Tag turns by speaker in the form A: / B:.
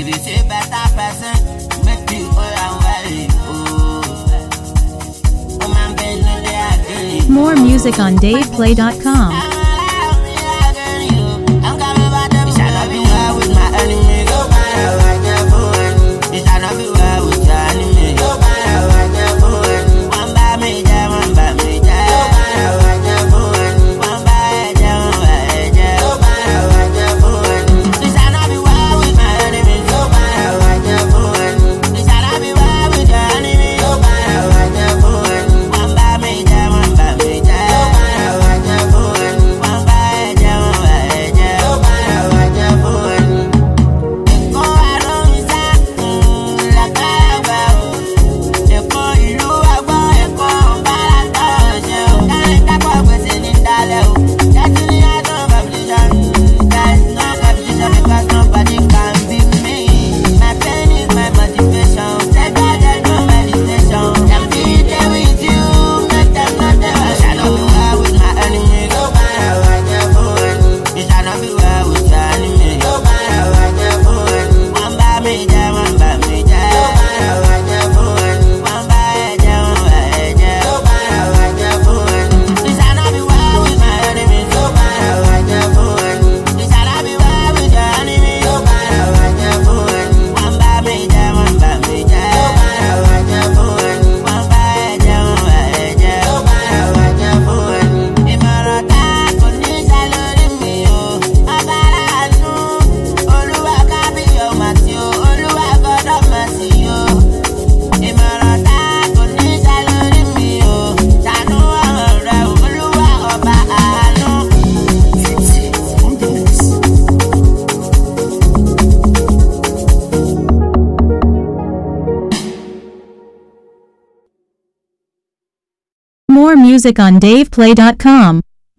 A: be say better person, make you all and well. Oh man, baby, no they agree.
B: More music on DavePlay.com. More music on DavePlay.com.